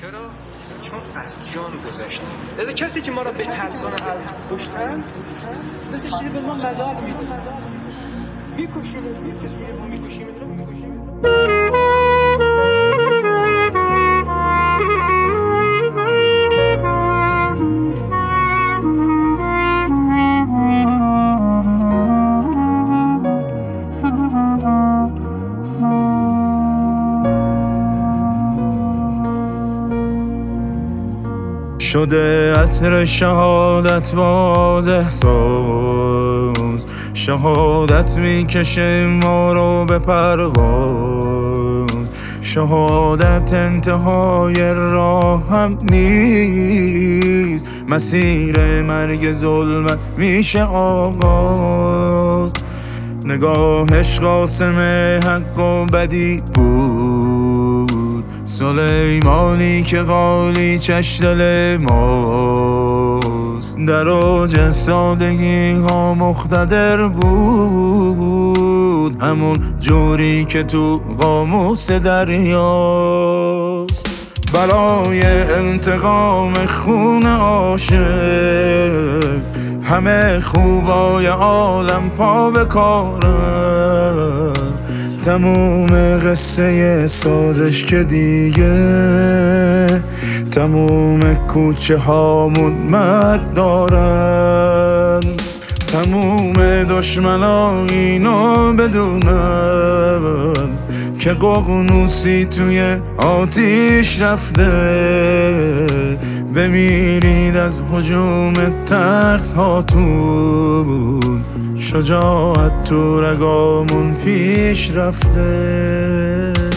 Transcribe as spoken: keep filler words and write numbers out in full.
چرا؟ چون از جان گذشتیم. لذا کسی که ما را بترسانه از کشتن مثل چیزی به ما مدار میده. میکشیم میکشیم ما میکشیم میکشیم شده عطر شهادت باز احساس، شهادت میکشه ما رو به پرواز. شهادت انتهای راه هم نیست، مسیر مرگ ظلمت میشه آغاز. نگاهش قاسم حق و بدی بود، سلیمانی که قالی چش دل ماست. در اوج سادگی ها مقتدر بود، همون جوری که تو قاموس دریاست. برای انتقام خون عاشق همه خوبای عالم پا به کارن. تموم قصه سازش که دیگه تموم کوچه هامون مرد دارن. تموم دشمنا اینو بدونن که ققنوسی توی آتیش رفته. بمیرید از هجوم ترس هاتون، شجاعت تو رگامون پیش رفته.